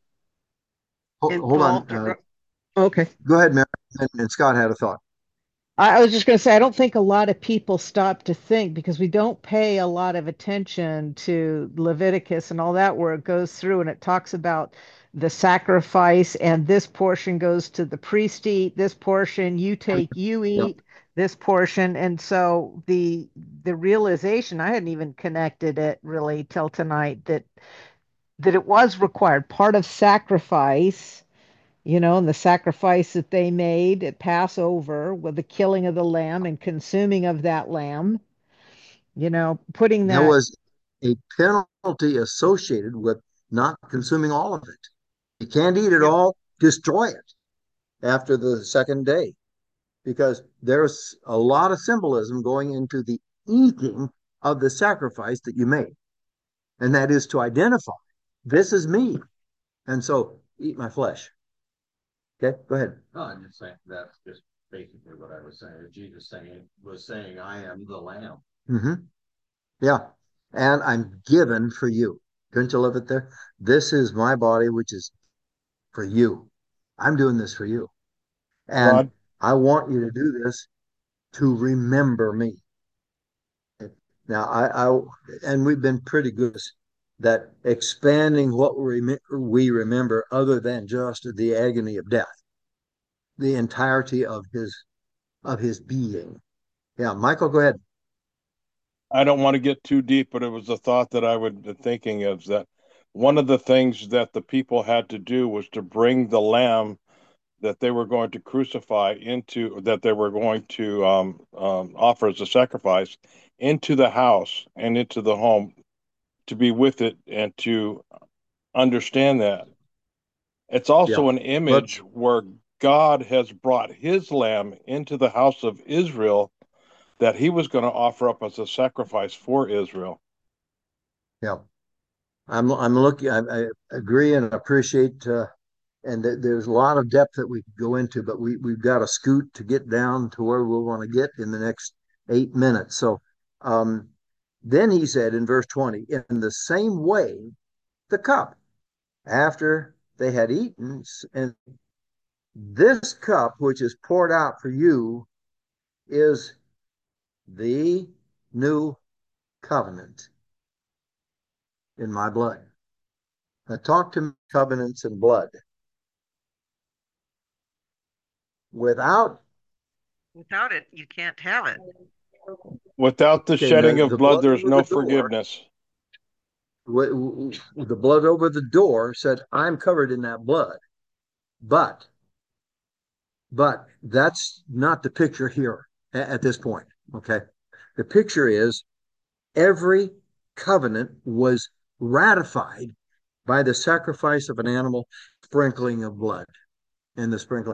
Hold on. involved. Okay. Go ahead, Mary. And Scott had a thought. I was just going to say, I don't think a lot of people stop to think because we don't pay a lot of attention to Leviticus and all that, where it goes through and it talks about the sacrifice, and this portion goes to the priest eat, this portion you take, you Yep. eat this portion. And so the realization, I hadn't even connected it really till tonight, that it was required part of sacrifice, and the sacrifice that they made at Passover with the killing of the lamb and consuming of that lamb, putting There that. was a penalty associated with not consuming all of it. You can't eat it Yep. all, destroy it after the second day, because there's a lot of symbolism going into the eating of the sacrifice that you made. And that is to identify, this is me. And so eat my flesh. Okay, go ahead. No, I'm just saying that's just basically what I was saying. Jesus was saying, I am the Lamb. Mm-hmm. Yeah. And I'm given for you. Couldn't you love it there? This is my body, which is for you. I'm doing this for you. And Rod, I want you to do this to remember me. Now, and we've been pretty good that expanding what we remember other than just the agony of death, the entirety of his being. Yeah, Michael, go ahead. I don't want to get too deep, but it was a thought that I would be thinking of, that one of the things that the people had to do was to bring the lamb that they were going to crucify into, that they were going to offer as a sacrifice, into the house and into the home, to be with it and to understand that. It's Yeah. also an But image where God has brought his lamb into the house of Israel that he was going to offer up as a sacrifice for Israel. yeah, I'm looking. I agree and appreciate, and there's a lot of depth that we could go into, but we've got to scoot to get down to where we want to get in the next 8 minutes. So, um, then he said in verse 20, in the same way, the cup after they had eaten, and this cup which is poured out for you is the new covenant in my blood. Now talk to me covenants and blood. Without Without it, you can't have it. Without the okay, shedding of the blood, blood there's over no the door, forgiveness. the blood over the door said, I'm covered in that blood. But that's not the picture here at this point. Okay. The picture is every covenant was ratified by the sacrifice of an animal, sprinkling of blood, and the sprinkling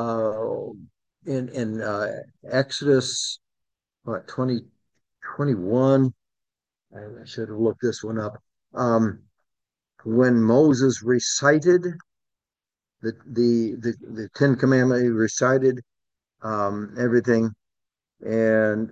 in Exodus what 2021. I should have looked this one up. When Moses recited the Ten Commandments, he recited everything, and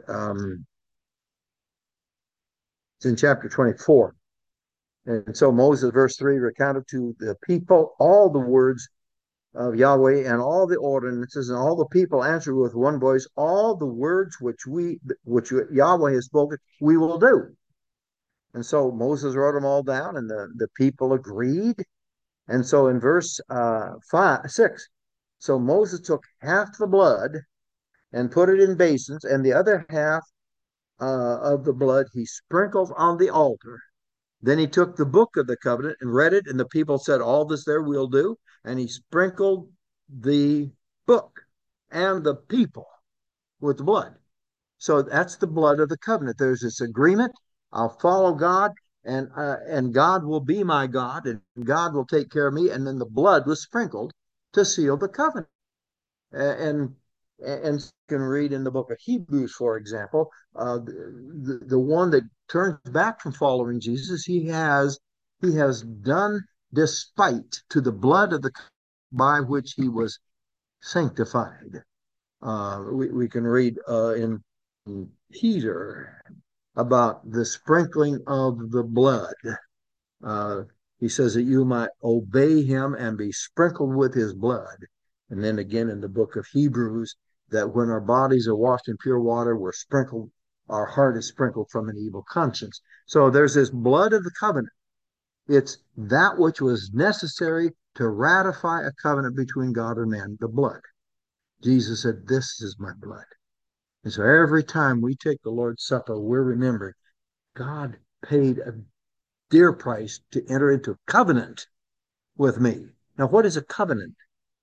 it's in chapter 24. And so Moses, verse 3, recounted to the people all the words of Yahweh and all the ordinances, and all the people answered with one voice, all the words which Yahweh has spoken, we will do. And so Moses wrote them all down, and the people agreed. And so in verse 6, so Moses took half the blood and put it in basins, and the other half of the blood he sprinkled on the altar. Then he took the book of the covenant and read it, and the people said, all this there we'll do. And he sprinkled the book and the people with blood. So that's the blood of the covenant. There's this agreement. I'll follow God, and God will be my God, and God will take care of me. And then the blood was sprinkled to seal the covenant. And you can read in the book of Hebrews, for example, the one that turns back from following Jesus, he has done despite to the blood of the by which he was sanctified. We can read in Peter about the sprinkling of the blood. He says that you might obey him and be sprinkled with his blood. And then again in the book of Hebrews, that when our bodies are washed in pure water, we're sprinkled, our heart is sprinkled from an evil conscience. So there's this blood of the covenant. It's that which was necessary to ratify a covenant between God and man, the blood. Jesus said, this is my blood. And so every time we take the Lord's Supper, we're remembering God paid a dear price to enter into covenant with me. Now, what is a covenant?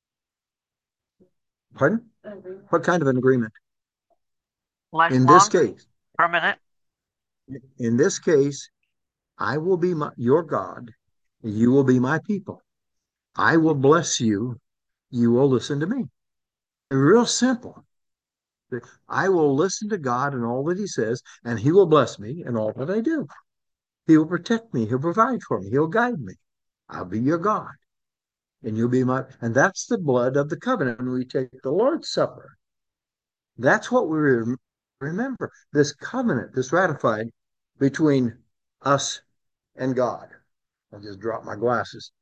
Pardon? What kind of an agreement? In this case, permanent. in this case, I will be your God. You will be my people. I will bless you. You will listen to me. Real simple. I will listen to God and all that he says, and he will bless me in all that I do. He will protect me. He'll provide for me. He'll guide me. I'll be your God. And you'll be my, and that's the blood of the covenant. When we take the Lord's Supper, that's what we remember. This covenant, this ratified between us and God. I just dropped my glasses.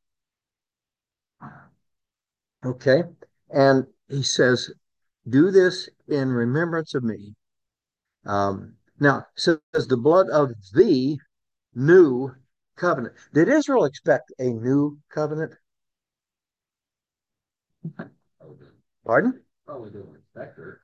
Okay. And he says, do this in remembrance of me. Now, says the blood of the new covenant. Did Israel expect a new covenant? Pardon? Probably didn't expect her.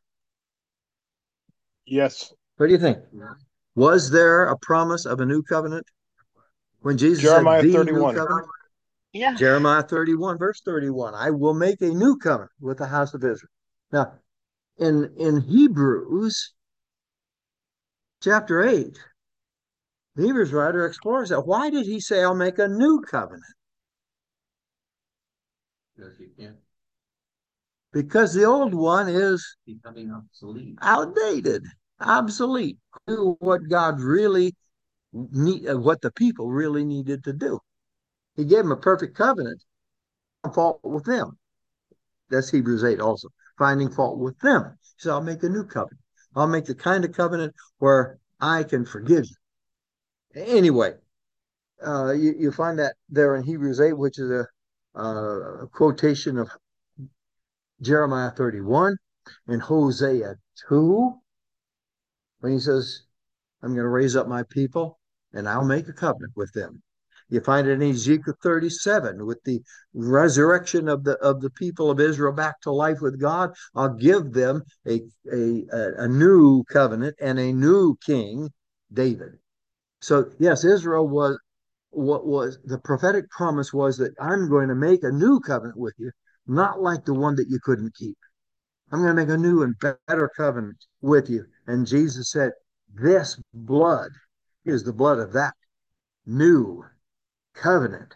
Yes. What do you think? Was there a promise of a new covenant when Jesus Jeremiah said the 31. new covenant? Yeah. Jeremiah 31, verse 31. I will make a new covenant with the house of Israel. Now, in Hebrews chapter 8, the Hebrews writer explores that. Why did he say, I'll make a new covenant? Because you can't Because the old one is becoming obsolete. outdated, obsolete. Do what God really what the people really needed to do. He gave them a perfect covenant. Fault with them. That's Hebrews 8 also. Finding fault with them. He said, I'll make a new covenant. I'll make the kind of covenant where I can forgive you. Anyway, you find that there in Hebrews 8, which is a quotation of Jeremiah 31 and Hosea 2, when he says, I'm going to raise up my people and I'll make a covenant with them. You find it in Ezekiel 37 with the resurrection of the people of Israel back to life with God. I'll give them a new covenant and a new king, David. So yes, Israel was what was the prophetic promise was that I'm going to make a new covenant with you, not like the one that you couldn't keep. I'm going to make a new and better covenant with you. And Jesus said, this blood is the blood of that new covenant.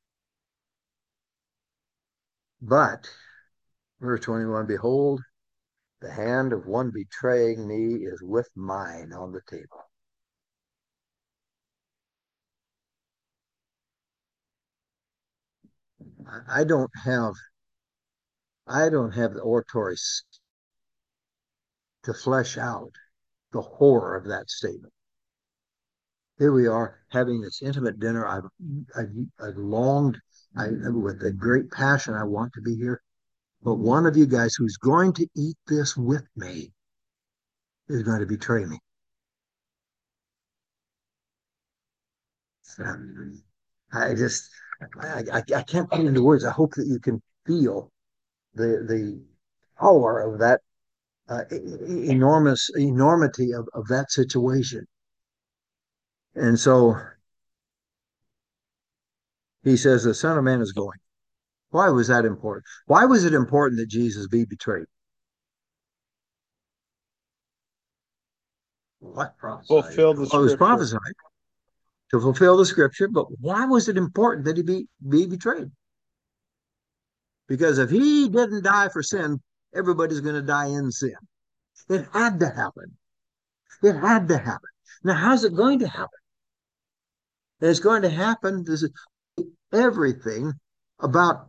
But, verse 21, behold, the hand of one betraying me is with mine on the table. I don't have the oratory to flesh out the horror of that statement. Here we are having this intimate dinner. I've longed with a great passion. I want to be here. But one of you guys who's going to eat this with me is going to betray me. I just, I can't put it into words. I hope that you can feel the power of that enormity of that situation. And so he says, the Son of Man is going. Why was that important? Why was it important that Jesus be betrayed? What? Fulfill the Well, it was scripture. prophesied to fulfill the scripture, but why was it important that he be betrayed? Because if he didn't die for sin, everybody's going to die in sin. It had to happen. It had to happen. Now, how's it going to happen? It's going to happen. This is everything about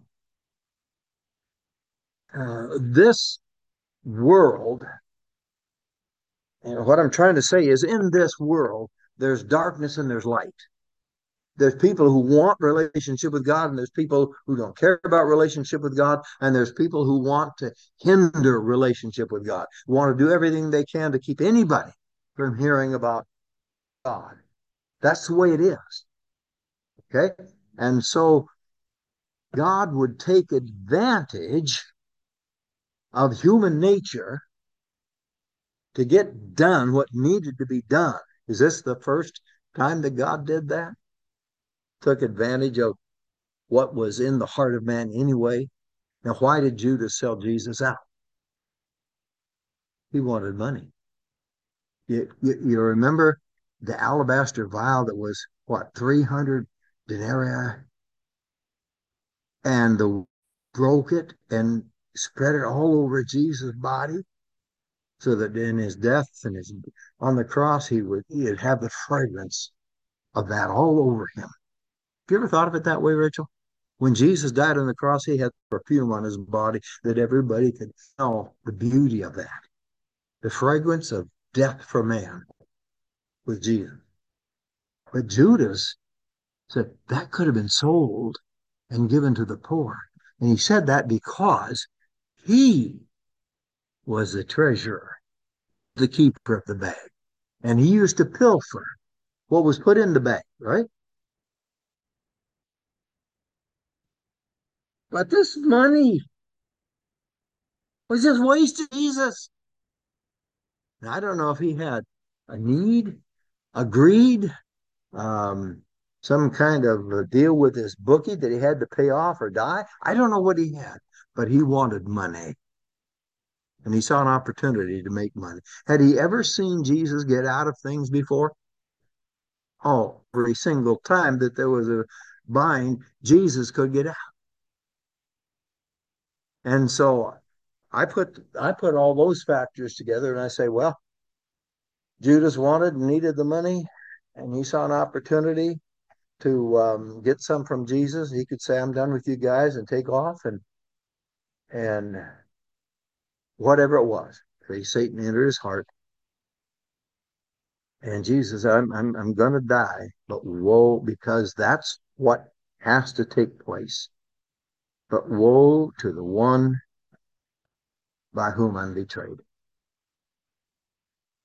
this world. And what I'm trying to say is, in this world, there's darkness and there's light. There's people who want relationship with God, and there's people who don't care about relationship with God, and there's people who want to hinder relationship with God, who want to do everything they can to keep anybody from hearing about God. That's the way it is. Okay? And so God would take advantage of human nature to get done what needed to be done. Is this the first time that God did that? Took advantage of what was in the heart of man anyway. Now, why did Judas sell Jesus out? He wanted money. You remember the alabaster vial that was, what, 300 denarii? And the broke it and spread it all over Jesus' body so that in his death and his on the cross, he'd have the fragrance of that all over him. Have you ever thought of it that way, Rachel? When Jesus died on the cross, he had perfume on his body that everybody could smell the beauty of that. The fragrance of death for man with Jesus. But Judas said that could have been sold and given to the poor. And he said that because he was the treasurer, the keeper of the bag. And he used to pilfer what was put in the bag, right? But this money was just wasted, Jesus. Now, I don't know if he had a need, a greed, um, some kind of a deal with his bookie that he had to pay off or die. I don't know what he had, but he wanted money. And he saw an opportunity to make money. Had he ever seen Jesus get out of things before? Oh, every single time that there was a bind, Jesus could get out. And so I put all those factors together and I say, well, Judas wanted and needed the money, and he saw an opportunity to get some from Jesus. He could say, I'm done with you guys and take off and whatever it was. Satan entered his heart. And Jesus, I'm gonna die, but woe, because that's what has to take place. But woe to the one by whom I'm betrayed.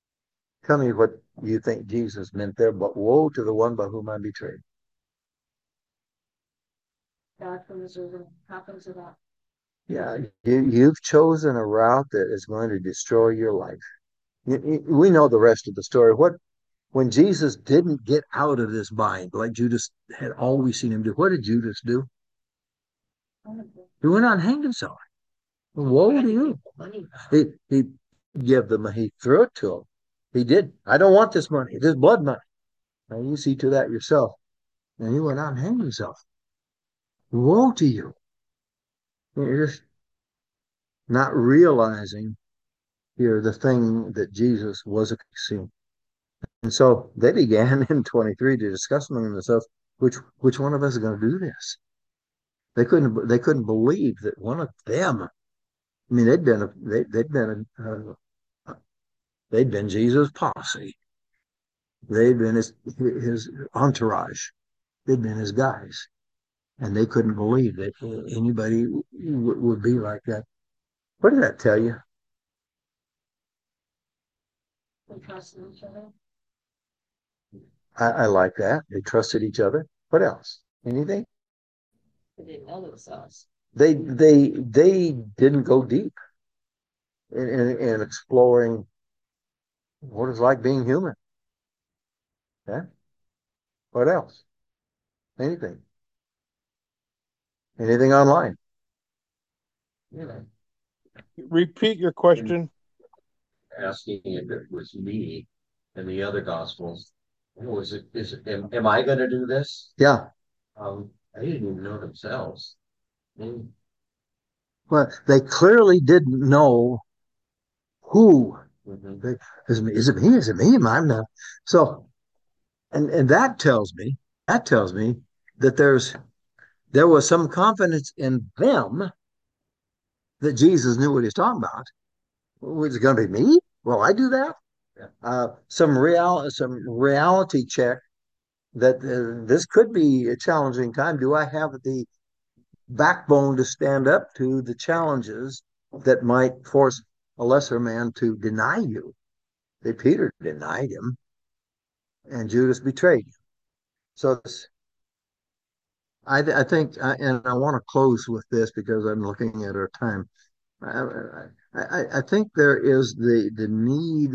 Tell me what you think Jesus meant there, but woe to the one by whom I'm betrayed. God from his river happens to that. Yeah, you've chosen a route that is going to destroy your life. We know the rest of the story. When Jesus didn't get out of this bind, like Judas had always seen him do, what did Judas do? He went out and hanged himself. Woe to you. He gave them, he threw it to him. He did. I don't want this money, this blood money. Now you see to that yourself. And he went out and hanged himself. Woe to you. You're just not realizing here the thing that Jesus was fixing. And so they began in 23 to discuss among themselves, which one of us is going to do this? They couldn't believe that one of them. I mean, they'd been Jesus' posse. They'd been his entourage. They'd been his guys, and they couldn't believe that anybody would be like that. What did that tell you? They trust each other. I like that. They trusted each other. What else? Anything? They didn't know themselves. They didn't go deep in exploring what it's like being human. Yeah. What else? Anything? Anything online? Yeah. Repeat your question. Asking if it was me in the other gospels. Oh, am I gonna do this? Yeah. I didn't even know themselves. Mm. Well, they clearly didn't know who. Mhm. Is it me? Is it me? Is it me? I'm not. So, and that tells me that there was some confidence in them that Jesus knew what he's talking about. Was it going to be me? Will I do that? Yeah. Some reality check that this could be a challenging time. Do I have the backbone to stand up to the challenges that might force a lesser man to deny you? Peter denied him, and Judas betrayed him. So I think, and I want to close with this because I'm looking at our time. I think there is the need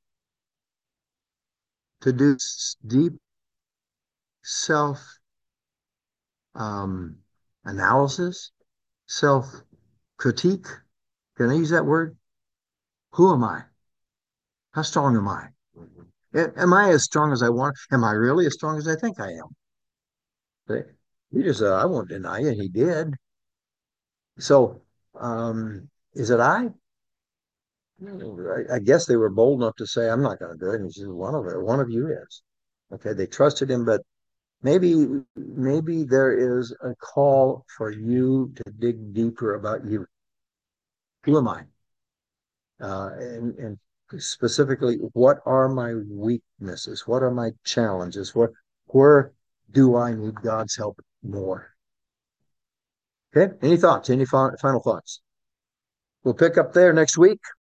to do deep self um, analysis, self critique. Can I use that word? Who am I? How strong am I? Am I as strong as I want? Am I really as strong as I think I am? He just, I won't deny it. He did. So, is it I? I guess they were bold enough to say, I'm not going to do it. And he says, one of you is. Okay, they trusted him, but maybe there is a call for you to dig deeper about you. Who am I? And specifically, what are my weaknesses? What are my challenges? Where do I need God's help more? Okay. Any thoughts? Any final thoughts? We'll pick up there next week.